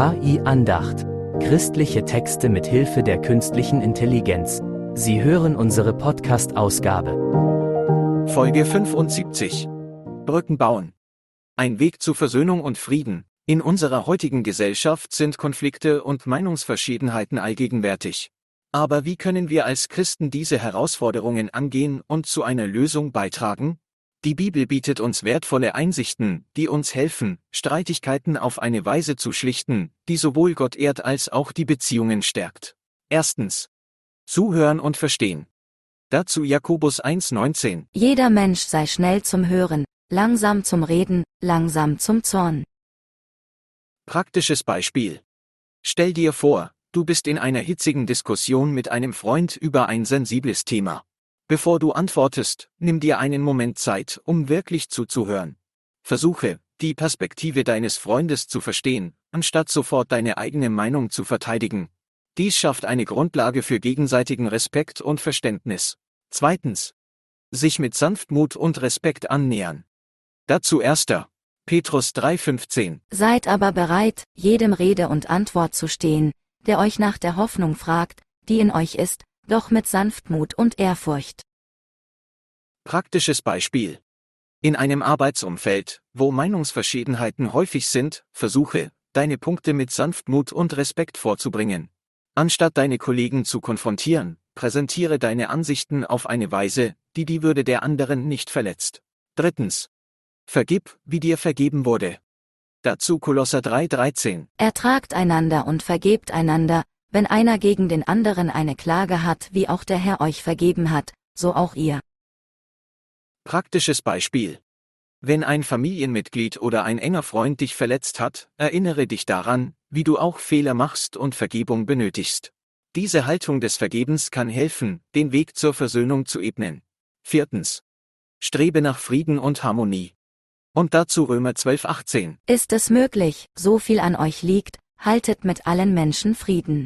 KI Andacht. Christliche Texte mit Hilfe der künstlichen Intelligenz. Sie hören unsere Podcast-Ausgabe. Folge 75. Brücken bauen. Ein Weg zu Versöhnung und Frieden. In unserer heutigen Gesellschaft sind Konflikte und Meinungsverschiedenheiten allgegenwärtig. Aber wie können wir als Christen diese Herausforderungen angehen und zu einer Lösung beitragen? Die Bibel bietet uns wertvolle Einsichten, die uns helfen, Streitigkeiten auf eine Weise zu schlichten, die sowohl Gott ehrt als auch die Beziehungen stärkt. Erstens. Zuhören und verstehen. Dazu Jakobus 1,19. Jeder Mensch sei schnell zum Hören, langsam zum Reden, langsam zum Zorn. Praktisches Beispiel. Stell dir vor, du bist in einer hitzigen Diskussion mit einem Freund über ein sensibles Thema. Bevor du antwortest, nimm dir einen Moment Zeit, um wirklich zuzuhören. Versuche, die Perspektive deines Freundes zu verstehen, anstatt sofort deine eigene Meinung zu verteidigen. Dies schafft eine Grundlage für gegenseitigen Respekt und Verständnis. Zweitens. Sich mit Sanftmut und Respekt annähern. Dazu 1. Petrus 3,15. Seid aber bereit, jedem Rede und Antwort zu stehen, der euch nach der Hoffnung fragt, die in euch ist, doch mit Sanftmut und Ehrfurcht. Praktisches Beispiel. In einem Arbeitsumfeld, wo Meinungsverschiedenheiten häufig sind, versuche, deine Punkte mit Sanftmut und Respekt vorzubringen. Anstatt deine Kollegen zu konfrontieren, präsentiere deine Ansichten auf eine Weise, die die Würde der anderen nicht verletzt. Drittens. Vergib, wie dir vergeben wurde. Dazu Kolosser 3,13. Ertragt einander und vergebt einander, wenn einer gegen den anderen eine Klage hat, wie auch der Herr euch vergeben hat, so auch ihr. Praktisches Beispiel. Wenn ein Familienmitglied oder ein enger Freund dich verletzt hat, erinnere dich daran, wie du auch Fehler machst und Vergebung benötigst. Diese Haltung des Vergebens kann helfen, den Weg zur Versöhnung zu ebnen. Viertens. Strebe nach Frieden und Harmonie. Und dazu Römer 12,18. Ist es möglich, so viel an euch liegt, haltet mit allen Menschen Frieden.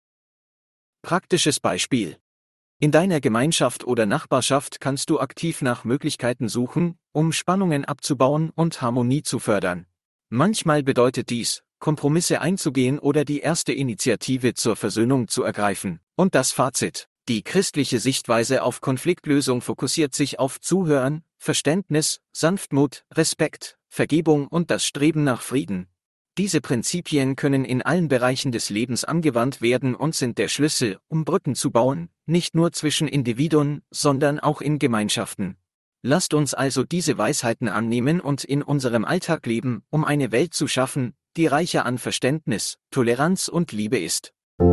Praktisches Beispiel. In deiner Gemeinschaft oder Nachbarschaft kannst du aktiv nach Möglichkeiten suchen, um Spannungen abzubauen und Harmonie zu fördern. Manchmal bedeutet dies, Kompromisse einzugehen oder die erste Initiative zur Versöhnung zu ergreifen. Und das Fazit: Die christliche Sichtweise auf Konfliktlösung fokussiert sich auf Zuhören, Verständnis, Sanftmut, Respekt, Vergebung und das Streben nach Frieden. Diese Prinzipien können in allen Bereichen des Lebens angewandt werden und sind der Schlüssel, um Brücken zu bauen, nicht nur zwischen Individuen, sondern auch in Gemeinschaften. Lasst uns also diese Weisheiten annehmen und in unserem Alltag leben, um eine Welt zu schaffen, die reicher an Verständnis, Toleranz und Liebe ist.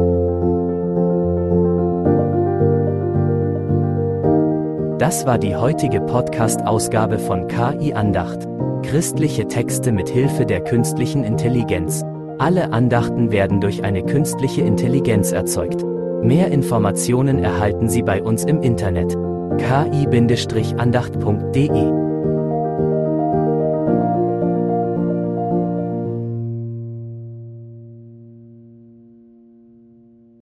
Das war die heutige Podcast-Ausgabe von KI Andacht. Christliche Texte mit Hilfe der künstlichen Intelligenz. Alle Andachten werden durch eine künstliche Intelligenz erzeugt. Mehr Informationen erhalten Sie bei uns im Internet: ki-andacht.de